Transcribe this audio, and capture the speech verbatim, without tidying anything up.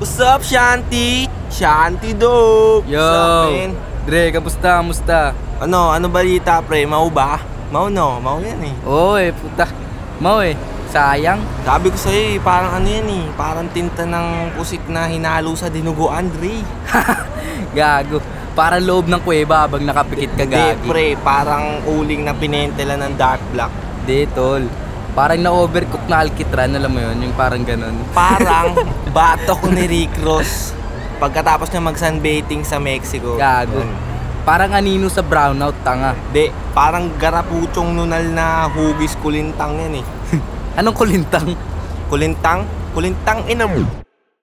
What's up, Shanty? Shanty dog. Yo! What's up, man? Dre, kamusta? Kamusta? Ano, ano balita, pre? Mau ba? Mau no, mau yan eh. Oo eh, puta. Mau eh. Sayang. Sabi ko sa'yo eh, parang ano yan eh. Parang tinta ng pusit na hinalo sa dinuguan, Dre. Gago. Para loob ng kuweba habang nakapikit ka, Hindi, gagi. pre. Parang uling na pinentela ng dark black. Di, tol. Parang na-overcook na alkitran, alam mo yun? Yung parang ganun. Parang batok ni Rick Ross pagkatapos niya mag-sunbathing sa Mexico. Gago. Yan. Parang anino sa brownout, tanga. Di, parang garapuchong nunal na hugis kulintang yan eh. Anong kulintang? Kulintang? Kulintang ina mo.